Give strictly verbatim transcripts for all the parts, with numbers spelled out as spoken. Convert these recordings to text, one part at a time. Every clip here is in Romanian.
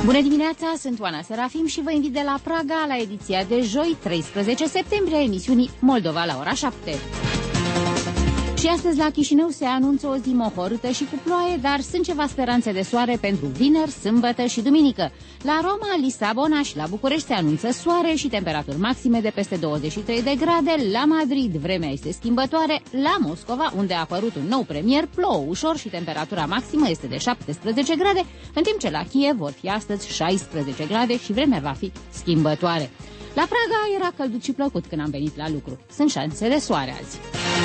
Bună dimineața, sunt Oana Serafim și vă invit de la Praga la ediția de joi, treisprezece septembrie, a emisiunii Moldova la ora șapte. Și astăzi la Chișinău se anunță o zi mohorâtă și cu ploaie, dar sunt ceva speranțe de soare pentru vineri, sâmbătă și duminică. La Roma, Lisabona și la București se anunță soare și temperaturi maxime de peste douăzeci și trei de grade. La Madrid vremea este schimbătoare. La Moscova, unde a apărut un nou premier, plouă ușor și temperatura maximă este de șaptesprezece grade, în timp ce la Kiev vor fi astăzi șaisprezece grade și vremea va fi schimbătoare. La Praga era călduț și plăcut când am venit la lucru. Sunt șanse de soare azi.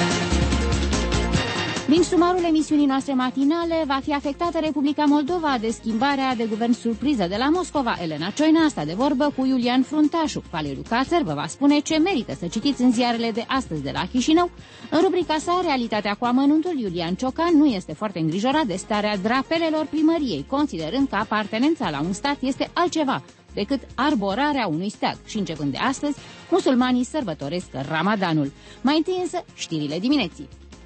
Din sumarul emisiunii noastre matinale, va fi afectată Republica Moldova de schimbarea de guvern surpriză de la Moscova. Elena Cioina sta de vorbă cu Iulian Fruntașu. Valeriu Cațăr vă va spune ce merită să citiți în ziarele de astăzi de la Chișinău. În rubrica sa, Realitatea cu amănuntul, Iulian Ciocan nu este foarte îngrijorat de starea drapelelor primăriei, considerând că apartenența la un stat este altceva decât arborarea unui steag. Și începând de astăzi, musulmanii sărbătoresc Ramadanul. Mai întâi însă, știrile dimineții.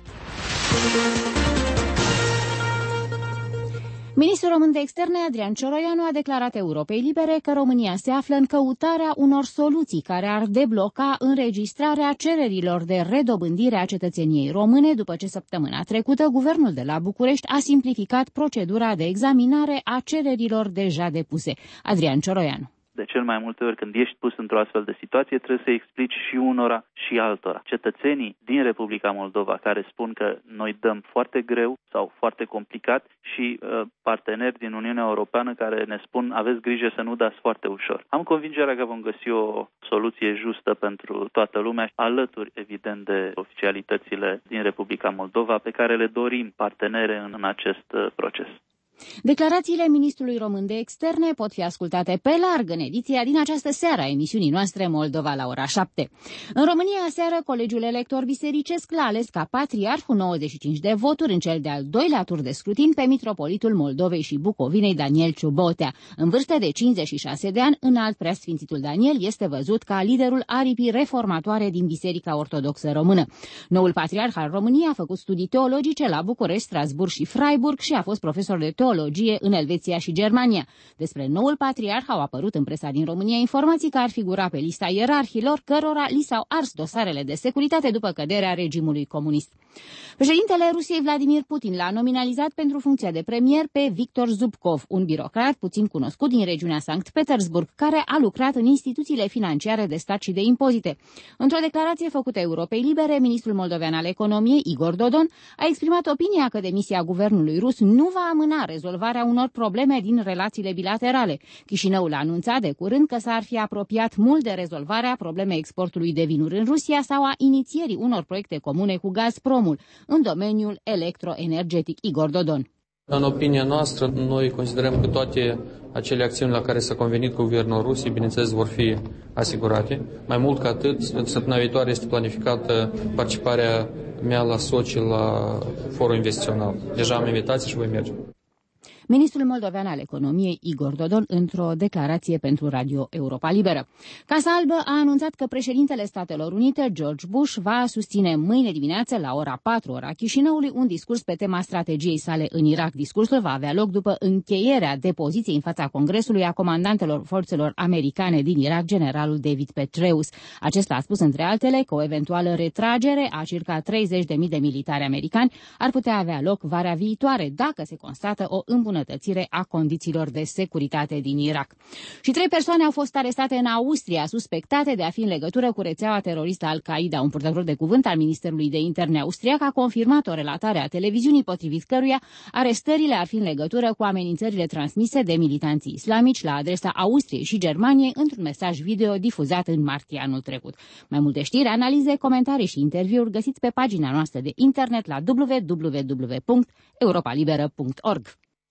Ministrul român de externe, Adrian Cioroianu, a declarat Europei Libere că România se află în căutarea unor soluții care ar debloca înregistrarea cererilor de redobândire a cetățeniei române, după ce săptămâna trecută guvernul de la București a simplificat procedura de examinare a cererilor deja depuse. Adrian Cioroianu. De cel mai multe ori când ești pus într-o astfel de situație, trebuie să explici și unora și altora. Cetățenii din Republica Moldova care spun că noi dăm foarte greu sau foarte complicat și uh, parteneri din Uniunea Europeană care ne spun aveți grijă să nu dați foarte ușor. Am convingerea că vom găsi o soluție justă pentru toată lumea, alături evident de oficialitățile din Republica Moldova pe care le dorim partenere în, în acest uh, proces. Declarațiile ministrului român de externe pot fi ascultate pe larg în ediția din această seară a emisiunii noastre Moldova la ora șapte. În România, aseară, Colegiul Elector Bisericesc l-a ales ca patriarh cu nouăzeci și cinci de voturi în cel de-al doilea tur de scrutin pe mitropolitul Moldovei și Bucovinei Daniel Ciubotea. În vârstă de cincizeci și șase de ani, înalt preasfințitul Daniel este văzut ca liderul aripii reformatoare din Biserica Ortodoxă Română. Noul patriarh al României a făcut studii teologice la București, Strasburg și Freiburg și a fost profesor de teologie în Elveția și Germania. Despre noul patriarh au apărut în presa din România informații că ar figura pe lista ierarhilor cărora li s-au ars dosarele de securitate după căderea regimului comunist. Președintele Rusiei Vladimir Putin l-a nominalizat pentru funcția de premier pe Victor Zubkov, un birocrat puțin cunoscut din regiunea Sankt Petersburg, care a lucrat în instituțiile financiare de stat și de impozite. Într-o declarație făcută Europei Libere, ministrul moldovean al economiei, Igor Dodon, a exprimat opinia că demisia guvernului rus nu va amâna rezolvarea unor probleme din relațiile bilaterale. Chișinăul a anunțat de curând că s-ar fi apropiat mult de rezolvarea problemei exportului de vinuri în Rusia sau a inițierii unor proiecte comune cu Gazpromul în domeniul electroenergetic. Igor Dodon. În opinia noastră, noi considerăm că toate acele acțiuni la care s-a convenit cu guvernul Rusiei, bineînțeles, vor fi asigurate. Mai mult ca atât, săptămâna viitoare este planificată participarea mea la Sochi la forul investițional. Deja am invitații și voi merge. Ministrul moldovean al economiei, Igor Dodon, într-o declarație pentru Radio Europa Liberă. Casa Albă a anunțat că președintele Statelor Unite, George Bush, va susține mâine dimineață la ora patru, ora Chișinăului, un discurs pe tema strategiei sale în Irak. Discursul va avea loc după încheierea depoziției în fața Congresului a comandantelor forțelor americane din Irak, generalul David Petraeus. Acesta a spus, între altele, că o eventuală retragere a circa treizeci de mii de militari americani ar putea avea loc vara viitoare, dacă se constată o îmbunătățire a condițiilor de securitate din Irak. Și trei persoane au fost arestate în Austria, suspectate de a fi în legătură cu rețeaua teroristă Al-Qaeda. Un purtător de cuvânt al Ministerului de Interne austriac a confirmat o relatare a televiziunii potrivit căruia arestările ar fi în legătură cu amenințările transmise de militanții islamici la adresa Austriei și Germaniei într-un mesaj video difuzat în martie anul trecut. Mai multe știri, analize, comentarii și interviuri găsiți pe pagina noastră de internet la w w w punct europa liberă punct org.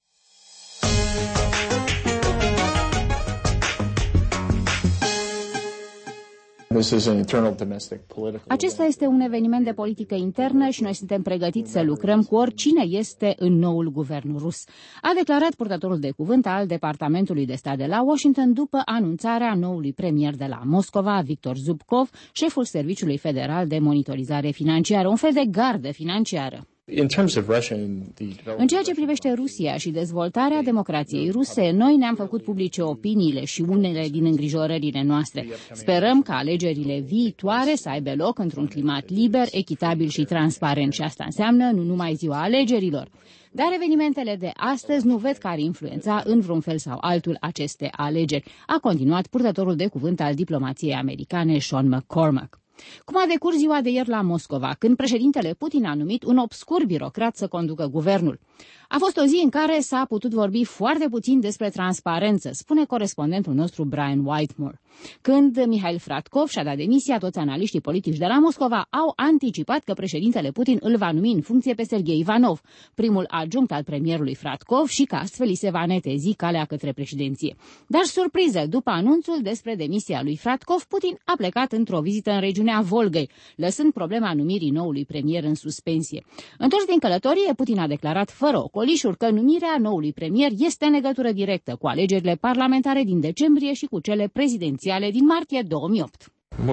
Acesta este un eveniment de politică internă și noi suntem pregătiți să lucrăm cu oricine este în noul guvern rus, a declarat purtătorul de cuvânt al Departamentului de Stat de la Washington după anunțarea noului premier de la Moscova, Victor Zubkov, șeful Serviciului Federal de Monitorizare Financiară, un fel de gardă financiară. În ceea ce privește Rusia și dezvoltarea democrației ruse, noi ne-am făcut publice opiniile și unele din îngrijorările noastre. Sperăm ca alegerile viitoare să aibă loc într-un climat liber, echitabil și transparent și asta înseamnă nu numai ziua alegerilor. Dar evenimentele de astăzi nu ved că ar influența în vreun fel sau altul aceste alegeri, a continuat purtătorul de cuvânt al diplomației americane Sean McCormack. Cum a decurs ziua de ieri la Moscova, când președintele Putin a numit un obscur birocrat să conducă guvernul? A fost o zi în care s-a putut vorbi foarte puțin despre transparență, spune corespondentul nostru Brian Whitemore. Când Mihail Fratkov și-a dat demisia, toți analiștii politici de la Moscova au anticipat că președintele Putin îl va numi în funcție pe Sergei Ivanov, primul adjunct al premierului Fratkov, și că astfel îi se va netezi calea către președinție. Dar surpriză, după anunțul despre demisia lui Fratkov, Putin a plecat într-o vizită în regiunea Volgăi, lăsând problema numirii noului premier în suspensie. Întors din călătorie, Putin a declarat fără ocolișuri că numirea noului premier este în legătură directă cu alegerile parlamentare din decembrie și cu cele prezidențiale din martie două mii opt.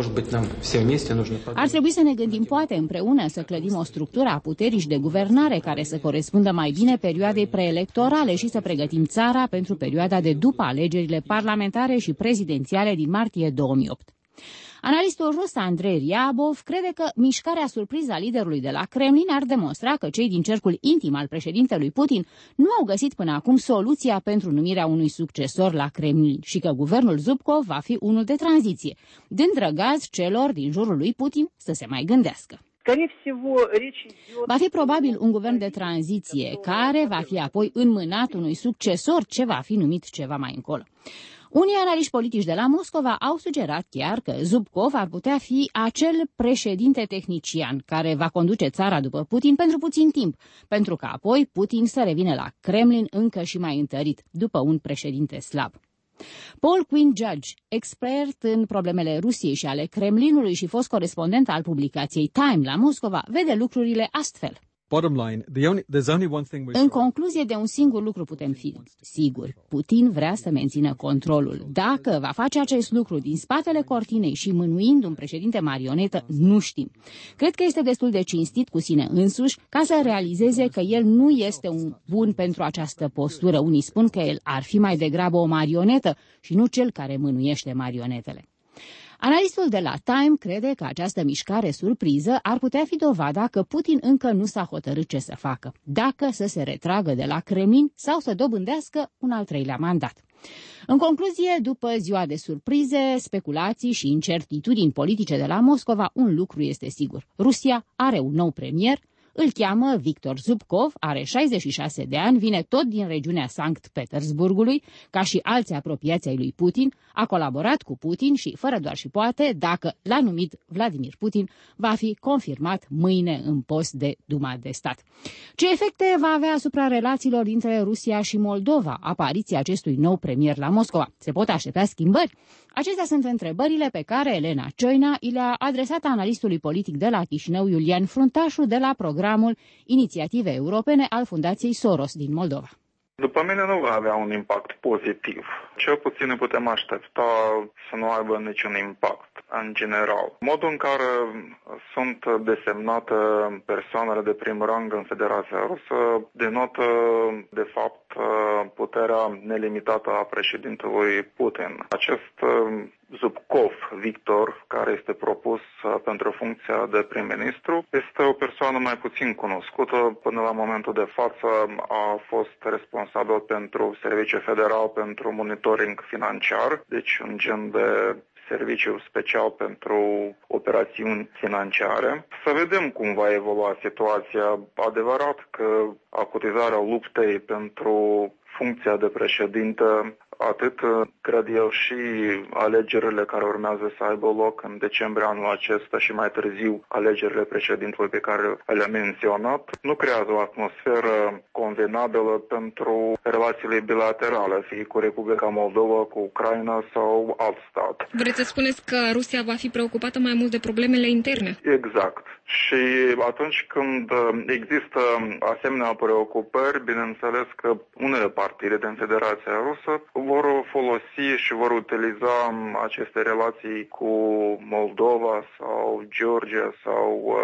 Ar trebui să ne gândim poate împreună să clădim o structură a puterii și de guvernare care să corespundă mai bine perioadei preelectorale și să pregătim țara pentru perioada de după alegerile parlamentare și prezidențiale din martie două mii opt. Analistul rus Andrei Ryabov crede că mișcarea surpriză a liderului de la Kremlin ar demonstra că cei din cercul intim al președintelui Putin nu au găsit până acum soluția pentru numirea unui succesor la Kremlin și că guvernul Zubkov va fi unul de tranziție, dând răgaz celor din jurul lui Putin să se mai gândească. Va fi probabil un guvern de tranziție care va fi apoi înmânat unui succesor ce va fi numit ceva mai încolo. Unii analiști politici de la Moscova au sugerat chiar că Zubkov ar putea fi acel președinte tehnician care va conduce țara după Putin pentru puțin timp, pentru că apoi Putin să revină la Kremlin încă și mai întărit, după un președinte slab. Paul Quinn Judge, expert în problemele Rusiei și ale Kremlinului și fost corespondent al publicației Time la Moscova, vede lucrurile astfel. În concluzie, de un singur lucru putem fi siguri. Putin vrea să mențină controlul. Dacă va face acest lucru din spatele cortinei și mânuind un președinte marionetă, nu știm. Cred că este destul de cinstit cu sine însuși ca să realizeze că el nu este un bun pentru această postură. Unii spun că el ar fi mai degrabă o marionetă și nu cel care mânuiește marionetele. Analistul de la Time crede că această mișcare surpriză ar putea fi dovada că Putin încă nu s-a hotărât ce să facă, dacă să se retragă de la Kremlin sau să dobândească un al treilea mandat. În concluzie, după ziua de surprize, speculații și incertitudini politice de la Moscova, un lucru este sigur. Rusia are un nou premier. Îl cheamă Victor Zubkov, are șaizeci și șase de ani, vine tot din regiunea Sankt Petersburgului, ca și alții apropiați ai lui Putin, a colaborat cu Putin și, fără doar și poate, dacă l-a numit Vladimir Putin, va fi confirmat mâine în post de Duma de Stat. Ce efecte va avea asupra relațiilor dintre Rusia și Moldova apariția acestui nou premier la Moscova? Se pot aștepta schimbări? Acestea sunt întrebările pe care Elena Cioina i le-a adresat analistului politic de la Chișinău, Iulian Fruntașu, de la programul Inițiative Europene al Fundației Soros din Moldova. După mine nu va avea un impact pozitiv. Cel puțin ne putem aștepta să nu aibă niciun impact în general. Modul în care sunt desemnate persoanele de prim rang în Federația Rusă denotă, de fapt, puterea nelimitată a președintelui Putin. Acest Zubkov, Victor, care este propus pentru funcția de prim-ministru, este o persoană mai puțin cunoscută. Până la momentul de față a fost responsabil pentru Serviciul Federal pentru Monitoring Financiar, deci un gen de serviciu special pentru operațiuni financiare. Să vedem cum va evolua situația. Adevărat că acutizarea luptei pentru funcția de președinte, atât cred eu și alegerile care urmează să aibă loc în decembrie anul acesta și mai târziu alegerile președintelui pe care le-am menționat, nu creează o atmosferă convenabilă pentru relațiile bilaterale, fie cu Republica Moldova, cu Ucraina sau alt stat. Vreți să spuneți că Rusia va fi preocupată mai mult de problemele interne? Exact. Și atunci când există asemenea preocupări, bineînțeles că unele partide din Federația Rusă vor folosi și vor utiliza aceste relații cu Moldova sau Georgia sau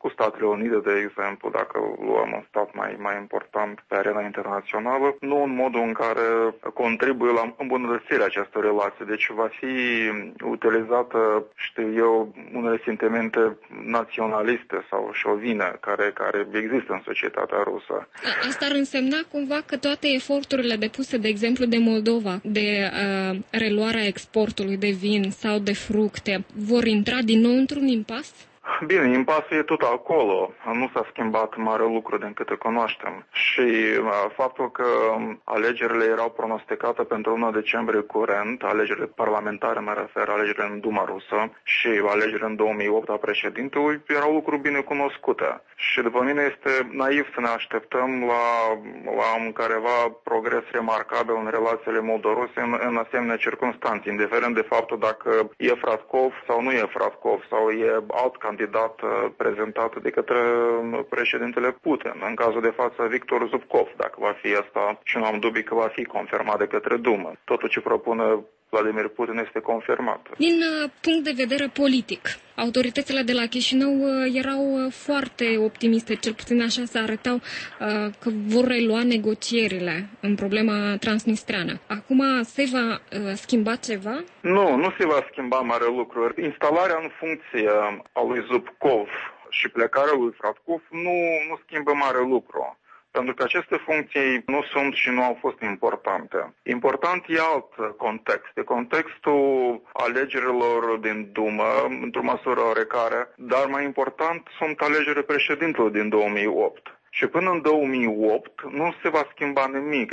cu Statele Unite, de exemplu, dacă luăm un stat mai, mai important pe arena internațională, nu în modul în care contribuie la îmbunătățirea acestor relații. Deci va fi utilizată, știu eu, unele sentimente naționaliste sau șovine care, care există în societatea rusă. Asta ar însemna cumva că toate eforturile depuse, de exemplu, de Moldova, de uh, reluarea exportului de vin sau de fructe, vor intra din nou într-un impas? Bine, impasul e tot acolo. Nu s-a schimbat mare lucru din câte cunoaștem. Și faptul că alegerile erau pronosticate pentru unu decembrie curent, alegerile parlamentare, mă refer, alegerile în Duma rusă și alegerile în două mii opt a președintelui, erau lucruri bine cunoscute. Și după mine este naiv să ne așteptăm la, la un careva progres remarcabil în relațiile moldoruse în, în asemenea circunstanțe, indiferent de faptul dacă e Fratkov sau nu e Fratkov sau e alt candidat prezentat de către președintele Putin. În cazul de față, Victor Zubkov, dacă va fi asta, și nu am dubii că va fi confirmat de către Dumă. Totul ce propune Vladimir Putin este confirmat. Din uh, punct de vedere politic, autoritățile de la Chișinău uh, erau uh, foarte optimiste, cel puțin așa se arătau, uh, că vor relua negocierile în problema transnistreană. Acum se va uh, schimba ceva? Nu, nu se va schimba mare lucru. Instalarea în funcție a lui Zubkov și plecarea lui Fratkov nu, nu schimbă mare lucru. Pentru că aceste funcții nu sunt și nu au fost importante. Important e alt context. E contextul alegerilor din Dumă, într-o măsură oarecare, dar mai important sunt alegerile președintelui din două mii opt. Și până în două mii opt nu se va schimba nimic.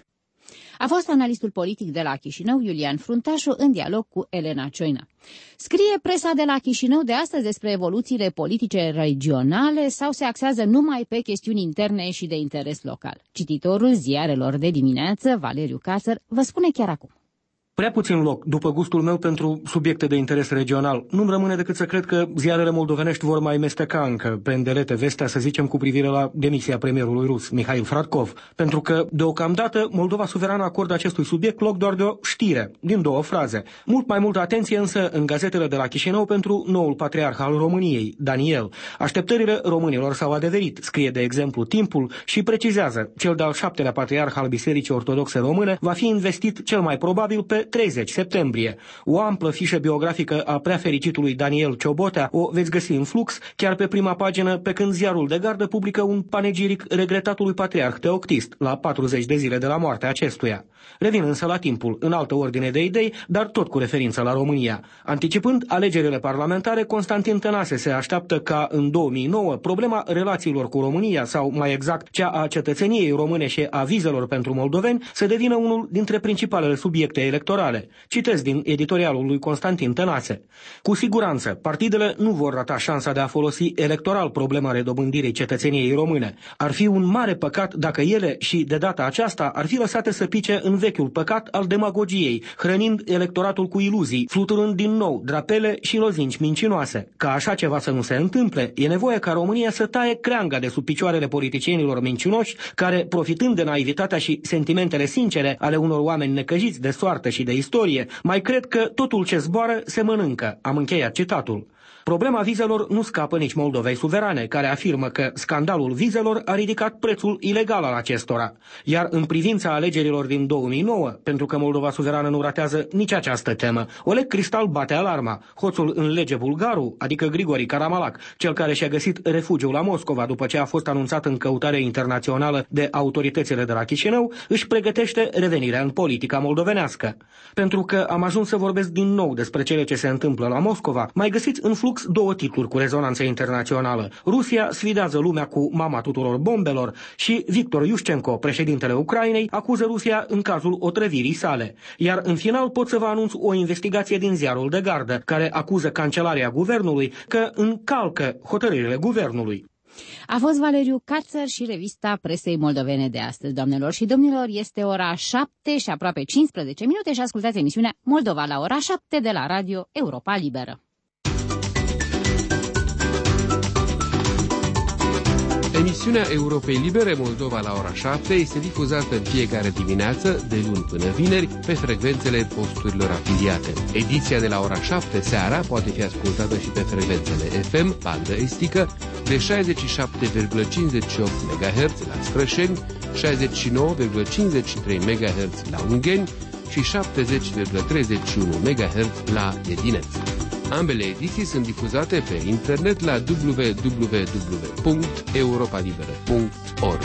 A fost analistul politic de la Chișinău, Iulian Fruntașu, în dialog cu Elena Cioina. Scrie presa de la Chișinău de astăzi despre evoluțiile politice regionale sau se axează numai pe chestiuni interne și de interes local? Cititorul ziarelor de dimineață, Valeriu Cațăr, vă spune chiar acum. Prea puțin loc, după gustul meu, pentru subiecte de interes regional. Nu-mi rămâne decât să cred că ziarele moldovenești vor mai mesteca încă pe îndelete vestea, să zicem, cu privire la demisia premierului rus, Mihail Fratkov, pentru că, deocamdată, Moldova suverană acordă acestui subiect loc doar de o știre, din două fraze. Mult mai multă atenție însă în gazetele de la Chișinău pentru noul patriarh al României, Daniel. Așteptările românilor s-au adeverit, scrie de exemplu Timpul și precizează, cel de-al șaptelea patriarh al Bisericii Ortodoxe Române va fi investit cel mai probabil pe treizeci septembrie. O amplă fișă biografică a preafericitului Daniel Ciobotea o veți găsi în Flux, chiar pe prima pagină, pe când ziarul de gardă publică un panegiric regretatului patriarh Teoctist, la patruzeci de zile de la moartea acestuia. Revin însă la Timpul, în altă ordine de idei, dar tot cu referință la România. Anticipând alegerile parlamentare, Constantin Tănase se așteaptă ca în două mii nouă problema relațiilor cu România, sau mai exact cea a cetățeniei române și a vizelor pentru moldoveni, să devină unul dintre principalele subiecte electorale. Citez din editorialul lui Constantin Tănase. Cu siguranță, partidele nu vor rata șansa de a folosi electoral problema redobândirii cetățeniei române. Ar fi un mare păcat dacă ele, și de data aceasta, ar fi lăsate să pice în vechiul păcat al demagogiei, hrănind electoratul cu iluzii, fluturând din nou drapele și lozinci mincinoase. Ca așa ceva să nu se întâmple, e nevoie ca România să taie creanga de sub picioarele politicienilor mincinoși, care, profitând de naivitatea și sentimentele sincere ale unor oameni necăjiți de soartă și de istorie, mai cred că totul ce zboară se mănâncă. Am încheiat citatul. Problema vizelor nu scapă nici Moldovei suverane, care afirmă că scandalul vizelor a ridicat prețul ilegal al acestora. Iar în privința alegerilor din două mii nouă, pentru că Moldova suverană nu ratează nici această temă, Oleg Cristal bate alarma. Hoțul în lege bulgaru, adică Grigori Karamalac, cel care și-a găsit refugiu la Moscova după ce a fost anunțat în căutare internațională de autoritățile de la Chișinău, își pregătește revenirea în politica moldovenească. Pentru că am ajuns să vorbesc din nou despre cele ce se întâmplă la Moscova, mai găsiți în Flux două titluri cu rezonanță internațională. Rusia sfidează lumea cu mama tuturor bombelor și Victor Iușcenko, președintele Ucrainei, acuză Rusia în cazul otrăvirii sale. Iar în final pot să vă anunț o investigație din ziarul de gardă, care acuză Cancelaria Guvernului că încalcă hotărârile Guvernului. A fost Valeriu Cațăr și revista presei moldovene de astăzi. Doamnelor și domnilor, este ora șapte și aproape cincisprezece minute și ascultați emisiunea Moldova la ora șapte de la Radio Europa Liberă. Emisiunea Europei Libere Moldova la ora șapte este difuzată în fiecare dimineață, de luni până vineri, pe frecvențele posturilor afiliate. Ediția de la ora șapte seara poate fi ascultată și pe frecvențele F M, bandă estică, de șaizeci și șapte virgulă cincizeci și opt megahertz la Strășeni, șaizeci și nouă virgulă cincizeci și trei megahertz la Ungheni și șaptezeci virgulă treizeci și unu megahertz la Edineț. Ambele ediții sunt difuzate pe internet la w w w punct europa liberă punct org.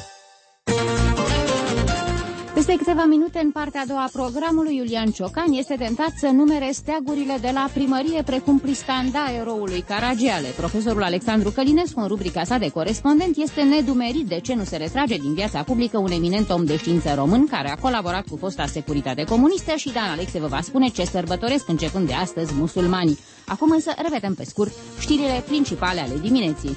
Peste câteva minute, în partea a doua a programului, Iulian Ciocan este tentat să numere steagurile de la primărie precum pristanda eroului Caragiale. Profesorul Alexandru Călinescu, în rubrica sa de corespondent, este nedumerit de ce nu se retrage din viața publică un eminent om de știință român care a colaborat cu fosta securitate comunistă și Dan Alexe vă va spune ce sărbătoresc începând de astăzi musulmanii. Acum însă repetăm pe scurt știrile principale ale dimineții.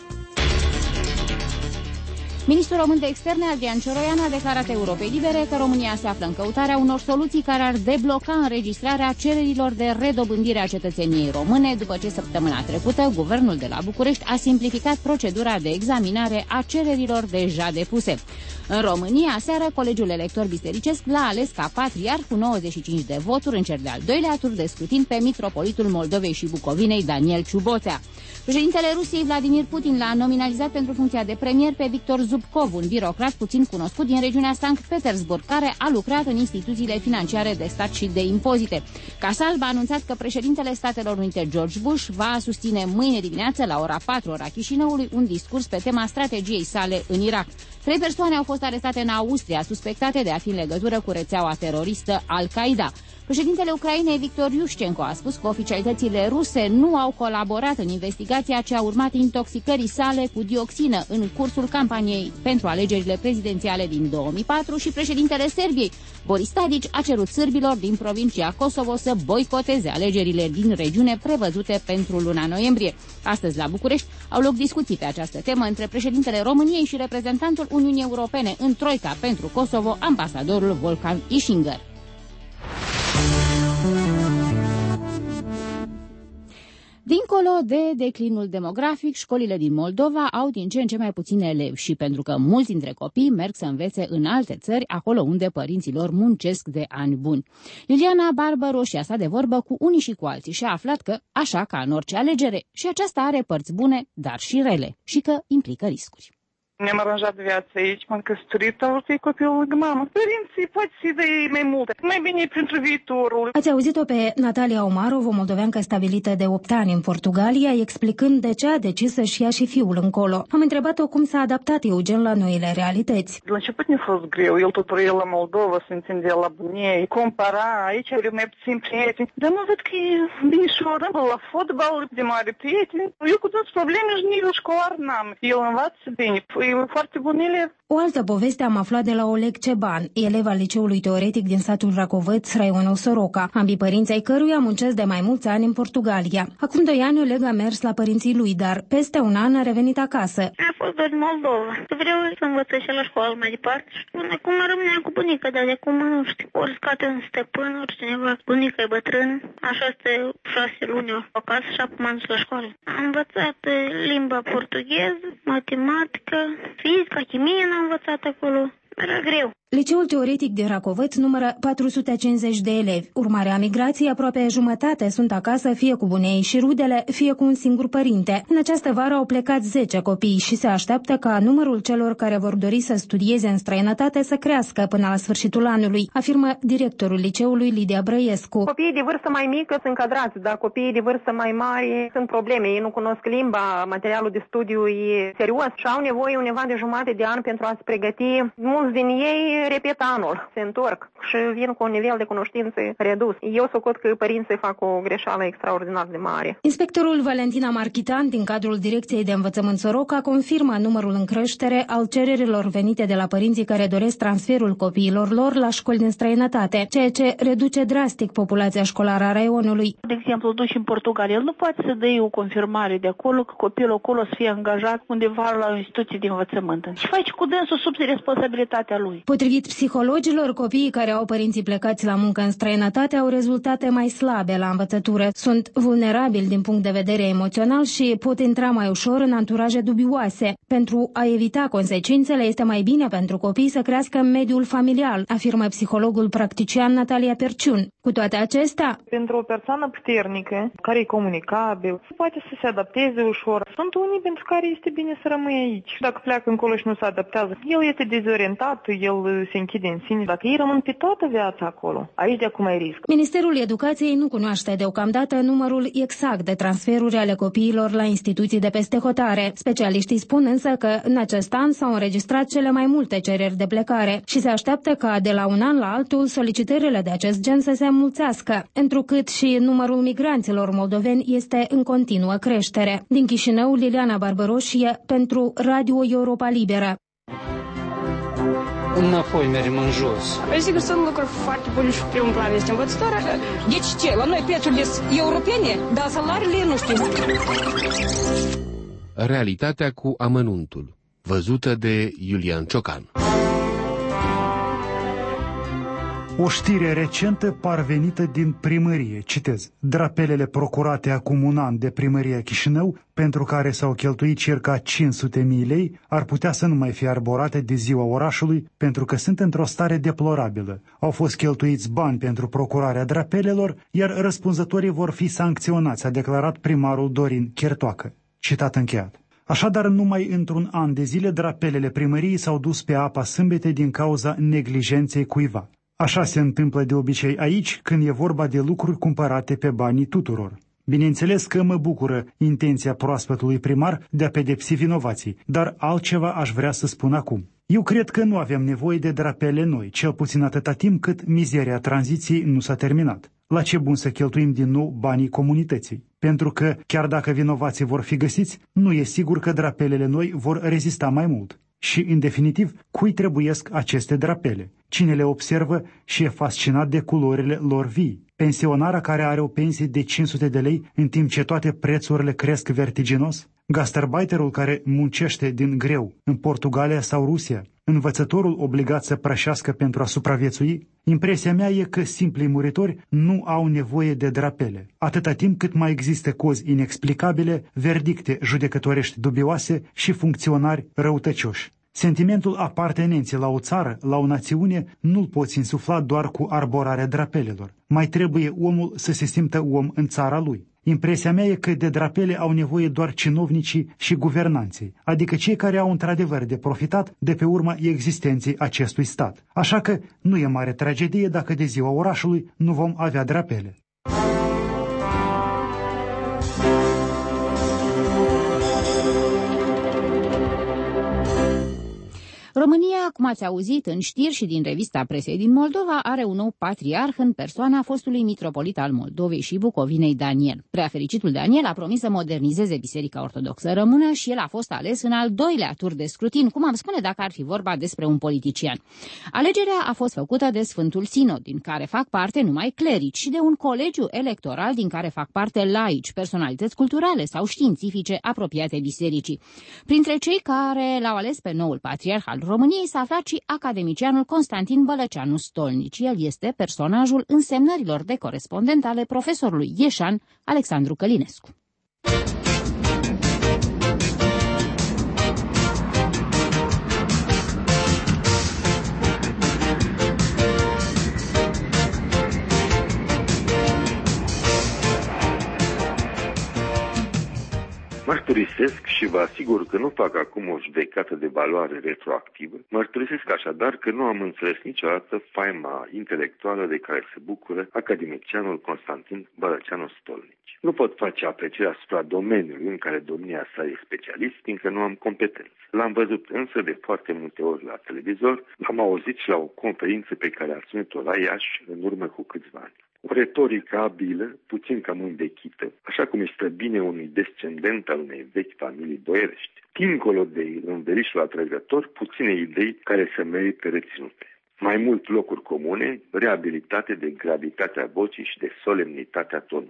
Ministrul român de externe, Adrian Cioroian, a declarat Europei Libere că România se află în căutarea unor soluții care ar debloca înregistrarea cererilor de redobândire a cetățeniei române, după ce săptămâna trecută guvernul de la București a simplificat procedura de examinare a cererilor deja depuse. În România, aseară, Colegiul Elector Bisericesc l-a ales ca patriarh cu nouăzeci și cinci de voturi în cel de-al doilea tur de scrutin pe mitropolitul Moldovei și Bucovinei, Daniel Ciuboțea. Președintele Rusiei, Vladimir Putin, l-a nominalizat pentru funcția de premier pe Victor Zubkov, un birocrat puțin cunoscut din regiunea Sankt Petersburg, care a lucrat în instituțiile financiare de stat și de impozite. Casa Albă a anunțat că președintele Statelor Unite, George Bush, va susține mâine dimineață, la ora patru, ora Chișinăului, un discurs pe tema strategiei sale în Irak. Trei persoane au fost arestate în Austria, suspectate de a fi în legătură cu rețeaua teroristă Al-Qaeda. Președintele Ucrainei, Victor Iușcenko, a spus că oficialitățile ruse nu au colaborat în investigația ce a urmat intoxicării sale cu dioxină în cursul campaniei pentru alegerile prezidențiale din două mii patru și președintele Serbiei, Boris Tadic, a cerut sârbilor din provincia Kosovo să boicoteze alegerile din regiune prevăzute pentru luna noiembrie. Astăzi, la București, au loc discuții pe această temă între președintele României și reprezentantul Uniunii Europene în Troica pentru Kosovo, ambasadorul Volkan Ischinger. Dincolo de declinul demografic, școlile din Moldova au din ce în ce mai puțini elevi și pentru că mulți dintre copii merg să învețe în alte țări, acolo unde părinții lor muncesc de ani buni. Liliana Barbăru și a stat de vorbă cu unii și cu alții și a aflat că, așa ca în orice alegere, și aceasta are părți bune, dar și rele, și că implică riscuri. Ne-am aranjat viața aici, m-am căsătorit, au să-i copilul lângă mamă. Părinții poate să-i dă mai multe, mai bine pentru viitorul. Ați auzit-o pe Natalia Omarov, o moldoveancă stabilită de opt ani în Portugalia, explicând de ce a decis să-și ia și fiul încolo. Am întrebat-o cum s-a adaptat Eugen la noile realități. La început ne-a fost greu, el tot trăia la Moldova, se întindea la bunei, compara, aici are mai puțin prieteni. Dar mă văd că e binișoră, la fotbal de mare prieteni. Eu cu toți probleme și nici școlar n-am. El învață bine. E foarte bun elev. O altă poveste am aflat de la Oleg Ceban, elev al liceului teoretic din satul Racovăț, raionul Soroca, ambii părinți ai căruia muncesc de mai mulți ani în Portugalia. Acum doi ani Oleg a mers la părinții lui, dar peste un an a revenit acasă. A fost doar în Moldova. Vreau să învăț și la școală mai departe. Până acum rămâneam cu bunica, dar de acum nu știu. Ori scate un stăpân, ori cineva. Bunica e bătrân, așa este șase luni acasă și acum am dus la școală. Am învățat limba portugheză, matematică, fizica, chimie n-am învățat acolo. Era greu. Liceul teoretic din Racovăț numără patru sute cincizeci de elevi. Urmare a migrației, aproape jumătate sunt acasă fie cu bunei și rudele, fie cu un singur părinte. În această vară au plecat zece copii și se așteaptă ca numărul celor care vor dori să studieze în străinătate să crească până la sfârșitul anului, afirmă directorul liceului Lidia Brăiescu. Copiii de vârstă mai mică sunt încadrați, dar copiii de vârstă mai mari sunt probleme. Ei nu cunosc limba, materialul de studiu e serios și au nevoie undeva de jumătate de an pentru a se pregăti. Mulți din ei repetă anul, se întorc și vin cu un nivel de cunoștințe redus. Eu socot că părinții fac o greșeală extraordinar de mare. Inspectorul Valentina Marchitan, din cadrul Direcției de Învățământ Soroca, confirmă numărul în creștere al cererilor venite de la părinții care doresc transferul copiilor lor la școli din străinătate, ceea ce reduce drastic populația școlară a raionului. De exemplu, duci în Portugalia, el nu poate să dea o confirmare de acolo că copilul acolo să fie angajat undeva la o instituție de învățământ. Și faci cu dânsul sub responsabilitatea lui. Potrivit Potrivit psihologilor, copiii care au părinții plecați la muncă în străinătate au rezultate mai slabe la învățătură, sunt vulnerabili din punct de vedere emoțional și pot intra mai ușor în anturaje dubioase. Pentru a evita consecințele, este mai bine pentru copii să crească în mediul familial, afirmă psihologul practician Natalia Perciun. Cu toate acestea, pentru o persoană puternică, care e comunicabil, poate să se adapteze ușor. Sunt unii pentru care este bine să rămâi aici. Dacă pleacă încolo și nu se adaptează, el este dezorientat, el se închide în sine. Dacă ei rămân pe toată viața acolo, aici de acum e risc. Ministerul Educației nu cunoaște deocamdată numărul exact de transferuri ale copiilor la instituții de peste hotare. Specialiștii spun însă că în acest an s-au înregistrat cele mai multe cereri de plecare și se așteaptă ca de la un an la altul solicitările de acest gen să se înmulțească, întrucât și numărul migranților moldoveni este în continuă creștere. Din Chișinău, Liliana Barbăroșie pentru Radio Europa Liberă. Înapoi mergem în jos. Păi sigur, sunt lucruri foarte bune și primul plan este învățătoarea. Deci ce? La noi prețurile sunt europene, dar salariile nu știu. Realitatea cu amănuntul, văzută de Iulian Ciocan. O știre recentă parvenită din primărie. Citez. Drapelele procurate acum un an de primăria Chișinău, pentru care s-au cheltuit circa cinci sute mii lei, ar putea să nu mai fie arborate de ziua orașului, pentru că sunt într-o stare deplorabilă. Au fost cheltuiți bani pentru procurarea drapelelor, iar răspunzătorii vor fi sancționați, a declarat primarul Dorin Chertoacă. Citat încheiat. Așadar, numai într-un an de zile, drapelele primăriei s-au dus pe apa sâmbetei din cauza neglijenței cuiva. Așa se întâmplă de obicei aici, când e vorba de lucruri cumpărate pe banii tuturor. Bineînțeles că mă bucură intenția proaspătului primar de a pedepsi vinovații, dar altceva aș vrea să spun acum. Eu cred că nu avem nevoie de drapele noi, cel puțin atâta timp cât mizeria tranziției nu s-a terminat. La ce bun să cheltuim din nou banii comunității? Pentru că, chiar dacă vinovații vor fi găsiți, nu e sigur că drapelele noi vor rezista mai mult. Și, în definitiv, cui trebuiesc aceste drapele? Cine le observă și e fascinat de culorile lor vii? Pensionara care are o pensie de cinci sute de lei, în timp ce toate prețurile cresc vertiginos? Gastarbeiterul care muncește din greu în Portugalia sau Rusia? Învățătorul obligat să prășească pentru a supraviețui? Impresia mea e că simplii muritori nu au nevoie de drapele. Atâta timp cât mai există cozi inexplicabile, verdicte judecătorești dubioase și funcționari răutăcioși. Sentimentul apartenenței la o țară, la o națiune, nu-l poți insufla doar cu arborarea drapelelor. Mai trebuie omul să se simtă om în țara lui. Impresia mea e că de drapele au nevoie doar cinovnicii și guvernanții, adică cei care au într-adevăr de profitat de pe urma existenței acestui stat. Așa că nu e mare tragedie dacă de ziua orașului nu vom avea drapele. România, cum ați auzit în știri și din revista presei din Moldova, are un nou patriarh în persoana fostului mitropolit al Moldovei și Bucovinei, Daniel. Preafericitul Daniel a promis să modernizeze Biserica Ortodoxă Română și el a fost ales în al doilea tur de scrutin, cum am spune dacă ar fi vorba despre un politician. Alegerea a fost făcută de Sfântul Sinod, din care fac parte numai clerici, și de un colegiu electoral din care fac parte laici, personalități culturale sau științifice apropiate bisericii. Printre cei care l-au ales pe noul patriarh al României s-a aflat și academicianul Constantin Bălăceanu Stolnici. El este personajul însemnărilor de corespondent ale profesorului ieșan Alexandru Călinescu. Mărturisesc și vă asigur că nu fac acum o judecată de valoare retroactivă. Mărturisesc așadar că nu am înțeles niciodată faima intelectuală de care se bucură academicianul Constantin Bălăceanu Stolnici. Nu pot face apreciere asupra domeniului în care domnia sa e specialist, fiindcă nu am competență. L-am văzut însă de foarte multe ori la televizor, l-am auzit și la o conferință pe care a ținut-o la Iași în urmă cu câțiva ani. O retorică abilă, puțin cam învechită, așa cum este bine unui descendent al unei vechi familii boierești. Dincolo de învelișul atrăgător, puține idei care se merită reținute. Mai mult locuri comune, reabilitate de gravitatea vocii și de solemnitatea tonului.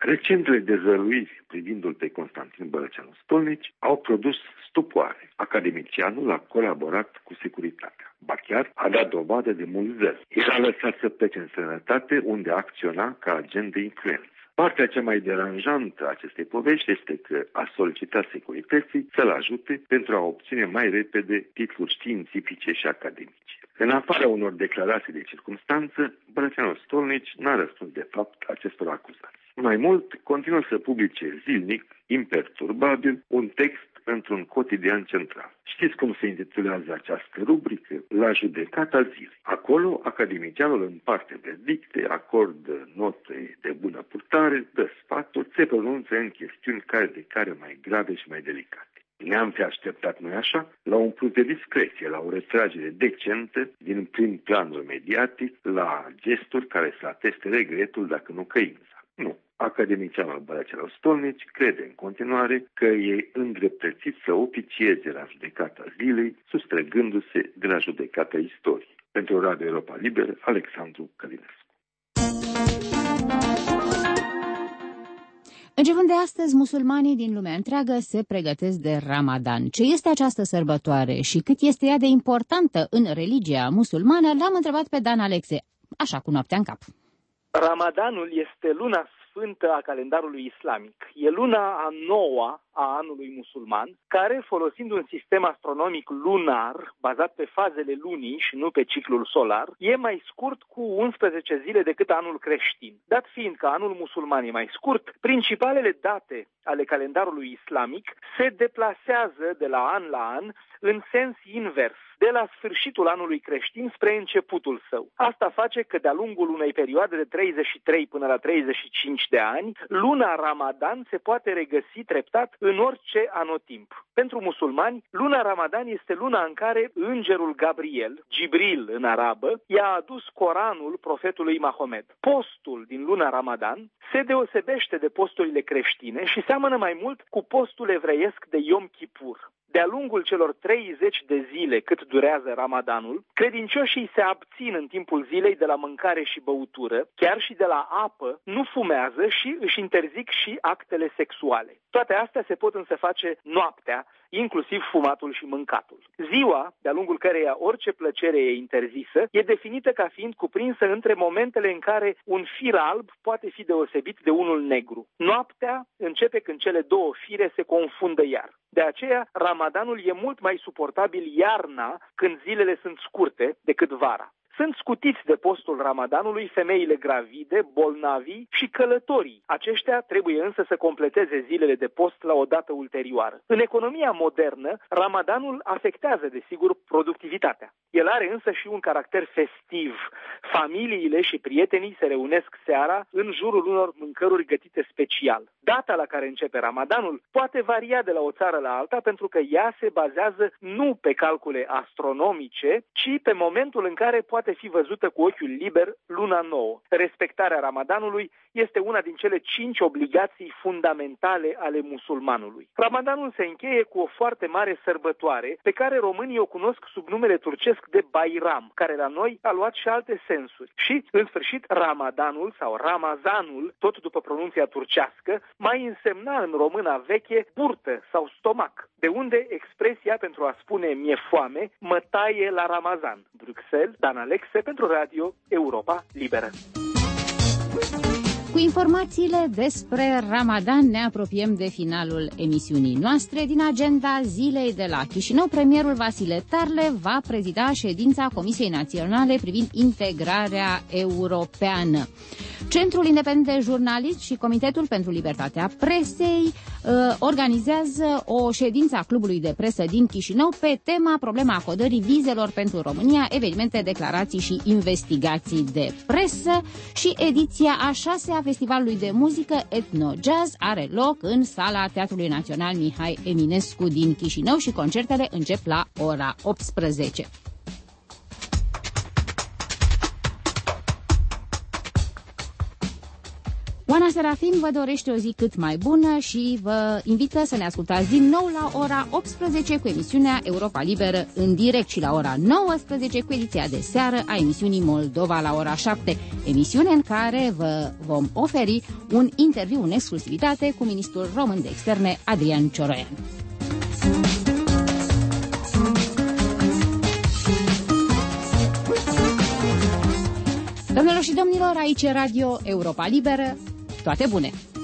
Recentele dezvăluiri privindu-l pe Constantin Bărățeanu Stolnici au produs stupoare. Academicianul a colaborat cu securitatea. Ba chiar a dat dovadă de mult zel. Era lăsat să plece în străinătate, unde acționa ca agent de influență. Partea cea mai deranjantă a acestei povești este că a solicitat securității să-l ajute pentru a obține mai repede titluri științifice și academice. În afara unor declarații de circumstanță, Bărățeanu Stolnici n-a răspuns de fapt acestor acuzații. Mai mult, continuă să publice zilnic, imperturbabil, un text într-un cotidian central. Știți cum se intitulează această rubrică? La judecata zilei. Acolo, academicianul împarte verdicte, acordă note de bună purtare, dă sfaturi, se pronunță în chestiuni care de care mai grave și mai delicate. Ne-am fi așteptat noi așa la un plus de discreție, la o retragere decentă din prim planul mediatic, la gesturi care să ateste regretul, dacă nu căința. Nu. Academicianul Bărățeanu Stolnici crede în continuare că e îndreptățit să oficieze la judecata zilei, sustrăgându-se de la judecata istoriei. Pentru Radio Europa Liberă, Alexandru Călinescu. Începând de astăzi, musulmanii din lumea întreagă se pregătesc de Ramadan. Ce este această sărbătoare și cât este ea de importantă în religia musulmană, l-am întrebat pe Dan Alexe, așa cu noaptea în cap. Ramadanul este luna sfântă a calendarului islamic. E luna a noua a anului musulman, care, folosind un sistem astronomic lunar, bazat pe fazele lunii și nu pe ciclul solar, e mai scurt cu unsprezece zile decât anul creștin. Dat fiind că anul musulman e mai scurt, principalele date ale calendarului islamic se deplasează de la an la an în sens invers, de la sfârșitul anului creștin spre începutul său. Asta face că de-a lungul unei perioade de treizeci și trei până la treizeci și cinci de ani, luna Ramadan se poate regăsi treptat în orice anotimp. Pentru musulmani, luna Ramadan este luna în care îngerul Gabriel, Gibril în arabă, i-a adus Coranul profetului Mahomed. Postul din luna Ramadan se deosebește de posturile creștine și seamănă mai mult cu postul evreiesc de Yom Kippur. De-a lungul celor treizeci de zile cât durează Ramadanul, credincioșii se abțin în timpul zilei de la mâncare și băutură, chiar și de la apă, nu fumează și își interzic și actele sexuale. Toate astea se pot însă face noaptea, inclusiv fumatul și mâncatul. Ziua, de-a lungul căreia orice plăcere e interzisă, e definită ca fiind cuprinsă între momentele în care un fir alb poate fi deosebit de unul negru. Noaptea începe când cele două fire se confundă iar. De aceea, Ramadanul e mult mai suportabil iarna, când zilele sunt scurte, decât vara. Sunt scutiți de postul Ramadanului femeile gravide, bolnavii și călătorii. Aceștia trebuie însă să completeze zilele de post la o dată ulterioară. În economia modernă, Ramadanul afectează, desigur, productivitatea. El are însă și un caracter festiv. Familiile și prietenii se reunesc seara în jurul unor mâncăruri gătite special. Data la care începe Ramadanul poate varia de la o țară la alta, pentru că ea se bazează nu pe calcule astronomice, ci pe momentul în care poate fi văzută cu ochiul liber luna nouă. Respectarea Ramadanului este una din cele cinci obligații fundamentale ale musulmanului. Ramadanul se încheie cu o foarte mare sărbătoare pe care românii o cunosc sub numele turcesc de Bayram, care la noi a luat și alte sensuri. Și, în sfârșit, Ramadanul sau Ramazanul, tot după pronunția turcească, mai însemna în româna veche burtă sau stomac, de unde expresia pentru a spune mi-e foame mă taie la Ramazan. Bruxelles, Dan Alexe pentru Radio Europa Liberă. Cu informațiile despre Ramadan ne apropiem de finalul emisiunii noastre. Din agenda zilei de la Chișinău, premierul Vasile Tarle va prezida ședința Comisiei Naționale privind integrarea europeană. Centrul Independent de Jurnalist și Comitetul pentru Libertatea Presei uh, organizează o ședință a Clubului de Presă din Chișinău pe tema problema acordării vizelor pentru România, evenimente, declarații și investigații de presă. Și ediția a șasea a Festivalului de Muzică Etno-Jazz are loc în sala Teatrului Național Mihai Eminescu din Chișinău și concertele încep la ora optsprezece. Oana Serafin vă dorește o zi cât mai bună și vă invită să ne ascultați din nou la ora optsprezece cu emisiunea Europa Liberă în direct și la ora nouăsprezece cu ediția de seară a emisiunii Moldova la ora șapte, emisiune în care vă vom oferi un interviu în exclusivitate cu ministrul român de externe Adrian Cioroian. Doamnelor și domnilor, aici e Radio Europa Liberă. Toate bune!